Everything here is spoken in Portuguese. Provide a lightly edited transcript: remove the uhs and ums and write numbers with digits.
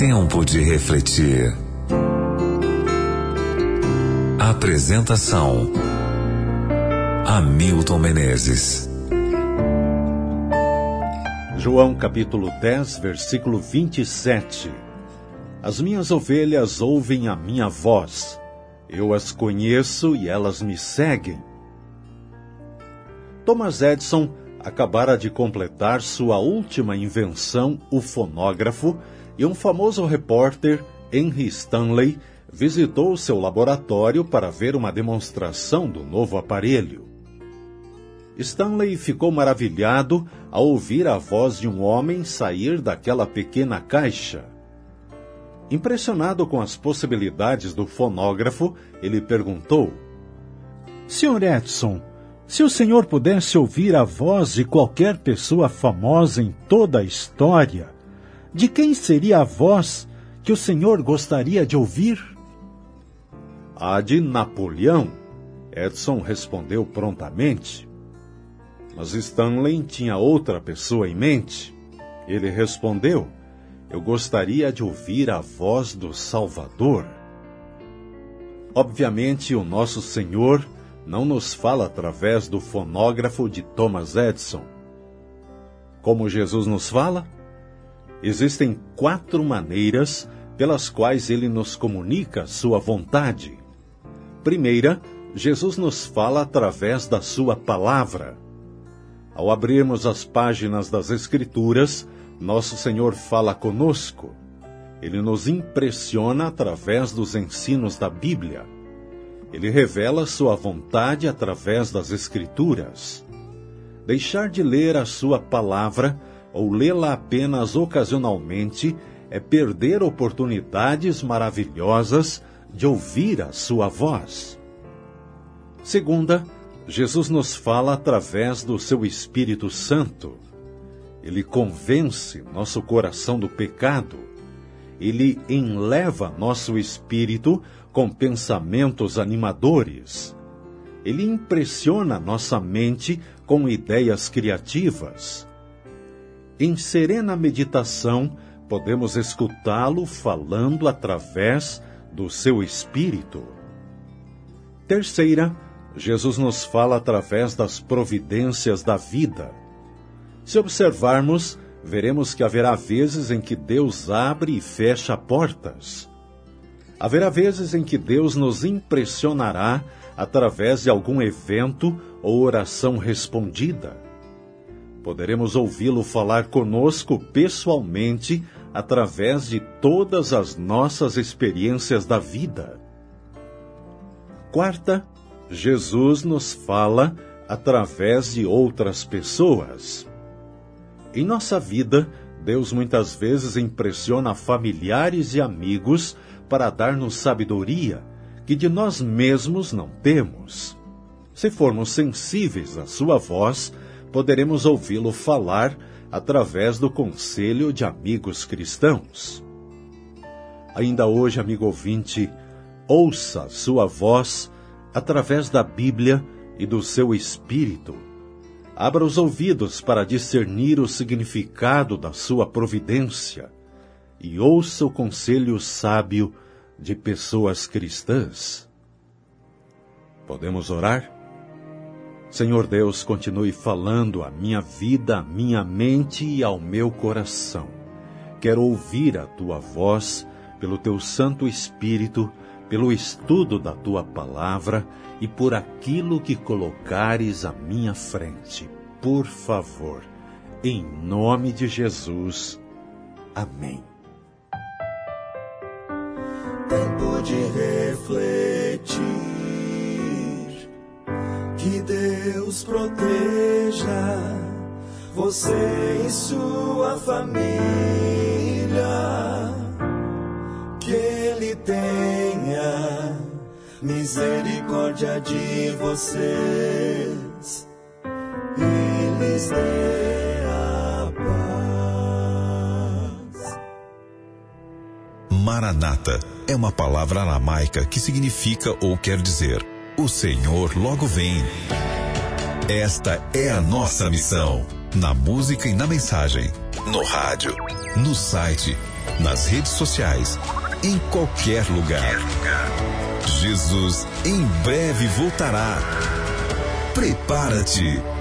Tempo de refletir. Apresentação: Hamilton Menezes. João capítulo 10, versículo 27. As minhas ovelhas ouvem a minha voz. Eu as conheço e elas me seguem. Thomas Edison acabara de completar sua última invenção, o fonógrafo, e um famoso repórter, Henry Stanley, visitou seu laboratório para ver uma demonstração do novo aparelho. Stanley ficou maravilhado ao ouvir a voz de um homem sair daquela pequena caixa. Impressionado com as possibilidades do fonógrafo, ele perguntou: Sr. Edison, se o senhor pudesse ouvir a voz de qualquer pessoa famosa em toda a história, de quem seria a voz que o senhor gostaria de ouvir? A de Napoleão, Edison respondeu prontamente. Mas Stanley tinha outra pessoa em mente. Ele respondeu: eu gostaria de ouvir a voz do Salvador. Obviamente, o nosso Senhor não nos fala através do fonógrafo de Thomas Edison. Como Jesus nos fala? Existem 4 maneiras pelas quais ele nos comunica sua vontade. Primeira, Jesus nos fala através da sua palavra. Ao abrirmos as páginas das Escrituras, nosso Senhor fala conosco. Ele nos impressiona através dos ensinos da Bíblia. Ele revela sua vontade através das Escrituras. Deixar de ler a sua palavra ou lê-la apenas ocasionalmente é perder oportunidades maravilhosas de ouvir a sua voz. Segunda, Jesus nos fala através do seu Espírito Santo. Ele convence nosso coração do pecado. Ele enleva nosso espírito com pensamentos animadores. Ele impressiona nossa mente com ideias criativas. Em serena meditação, podemos escutá-lo falando através do seu Espírito. Terceira, Jesus nos fala através das providências da vida. Se observarmos, veremos que haverá vezes em que Deus abre e fecha portas. Haverá vezes em que Deus nos impressionará através de algum evento ou oração respondida. Poderemos ouvi-lo falar conosco pessoalmente através de todas as nossas experiências da vida. Quarta, Jesus nos fala através de outras pessoas. Em nossa vida, Deus muitas vezes impressiona familiares e amigos para dar-nos sabedoria que de nós mesmos não temos. Se formos sensíveis à sua voz, poderemos ouvi-lo falar através do conselho de amigos cristãos. Ainda hoje, amigo ouvinte, ouça sua voz através da Bíblia e do seu Espírito. Abra os ouvidos para discernir o significado da sua providência e ouça o conselho sábio de pessoas cristãs. Podemos orar? Senhor Deus, continue falando à minha vida, à minha mente e ao meu coração. Quero ouvir a tua voz pelo teu Santo Espírito, pelo estudo da tua palavra e por aquilo que colocares à minha frente. Por favor, em nome de Jesus. Amém. Tempo de refletir, que Deus proteja você e sua família, que Ele tenha misericórdia de vocês e lhes dê a paz. Maranata é uma palavra aramaica que significa ou quer dizer: o Senhor logo vem. Esta é a nossa missão, na música e na mensagem, no rádio, no site nas redes sociais, em qualquer lugar. Jesus em breve voltará. Prepara-te.